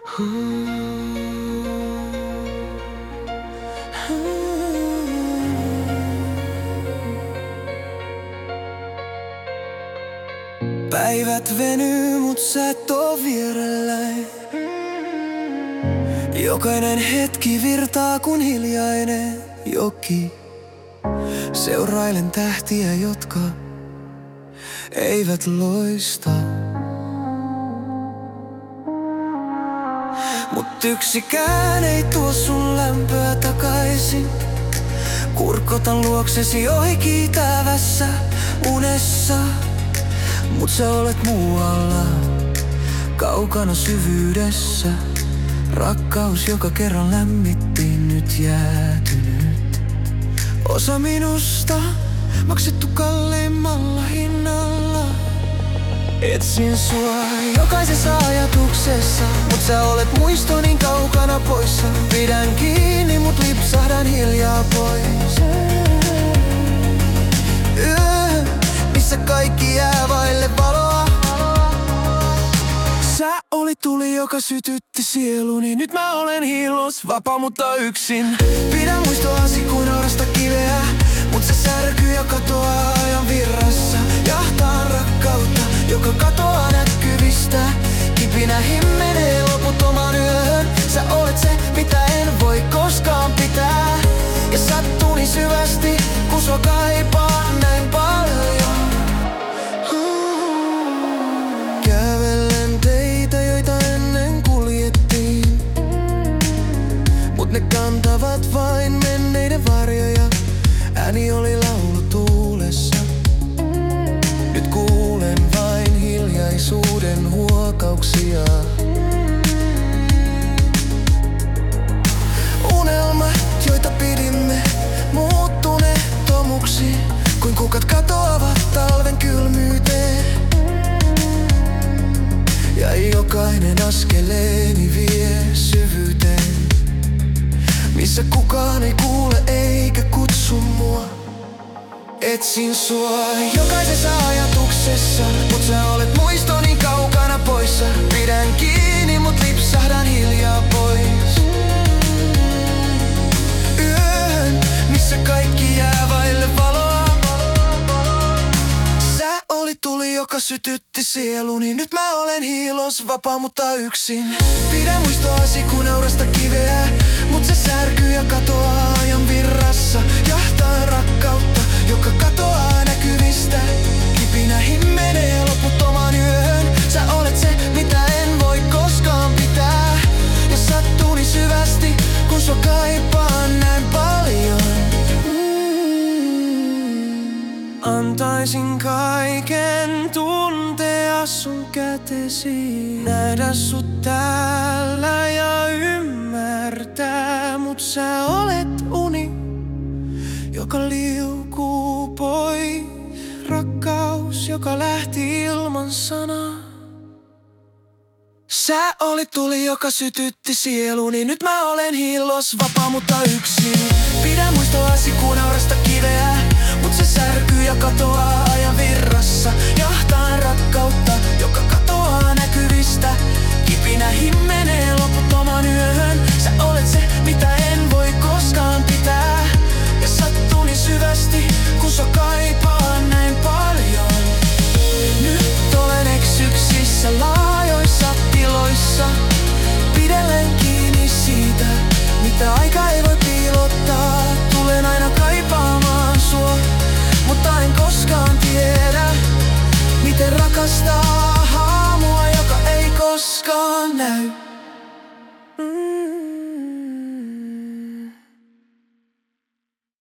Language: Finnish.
Päivät venyy, mut sä et oo vierelläin. Jokainen hetki virtaa kun hiljainen joki. Seurailen tähtiä, jotka eivät loista. Mut yksikään ei tuo sun lämpöä takaisin. Kurkotan luoksesi ohi kiitävässä unessa. Mut sä olet muualla, kaukana syvyydessä. Rakkaus, joka kerran lämmittiin, nyt jäätynyt. Osa minusta, maksettu kalleimmalla hinnalla. Etsin sua jokaisessa ajatuksessa, mut sä olet muisto niin kaukana poissa. Pidän kiinni, mut lipsahdan hiljaa pois. Yö, missä kaikki jää vaille valoa. Sä olit tuli, joka sytytti sieluni. Nyt mä olen hiilos, vapaa mutta yksin. Pidän muistoasi kuin aurasta kiveä, mut se särkyy ja katoaa ajan virrassa. Jahtaan rakkautta, joka katoaa näkyvistä. Kipinä himmenee loputtomaan yöhön. Sä olet se, mitä en voi koskaan pitää. Ja sattuu niin syvästi, kun sua kaipaan näin paljon. Kävellen teitä, joita ennen kuljettiin. Mut ne kantavat vain menneiden varjoja. Ääni oli laulu tuulessa. Nyt kuulen vain hiljaisuuden huokauksia. Unelmat, joita pidimme, muuttuneet tomuksi. Kuin kukat katoavat talven kylmyyteen. Ja jokainen askeleeni vie syvyyteen, missä kukaan ei kuule eikä kutsu mua. Etsin sua jokaisessa ajatuksessa, mut sä olet muisto niin kaukana poissa. Pidän kiinni, mut lipsahdan hiljaa pois. Yön, missä kaikki jää vaille valoa. Sä olit tuli, joka sytytti sieluni. Nyt mä olen hiilos, vapaa mutta yksin. Pidän muistoasi kuin aurasta kiveä, mut se särkyy ja katoaa ajan virrassa. Jahtaan rakkautta, joka katoaa näkyvistä. Kipinä himmenee loputtomaan yöhön. Sä olet se, mitä en voi koskaan pitää. Ja sattuu niin syvästi, kun sua kaipaan näin paljon. Antaisin kaiken tuntea sun kätesi. Nähdä sut täällä ja ymmärtää. Mut sä olet uni, joka liukuu pois. Rakkaus, joka lähti ilman sanaa. Sä olit tuli, joka sytytti sieluni. Nyt mä olen hiilos, vapaa mutta yksin. Pidän muistoasi kuin aurasta kiveä, mut se särkyy ja katoaa ajan virrassa. Jahtaan rakkautta, joka katoaa näkyvistä. Kipinä himmenee loputtomaan yöhön. Sä olet se, mitä en voi koskaan pitää. Ja sattuu niin syvästi, kun sua kaipaan näin paljon. Nyt olen eksyksissä laajoissa tiloissa. Pidellen kiinni siitä, mitä aika ei voi piilottaa. Tulen aina kaipaamaan sua, mutta en koskaan tiedä, miten rakastaa haamua, joka ei koskaan näy.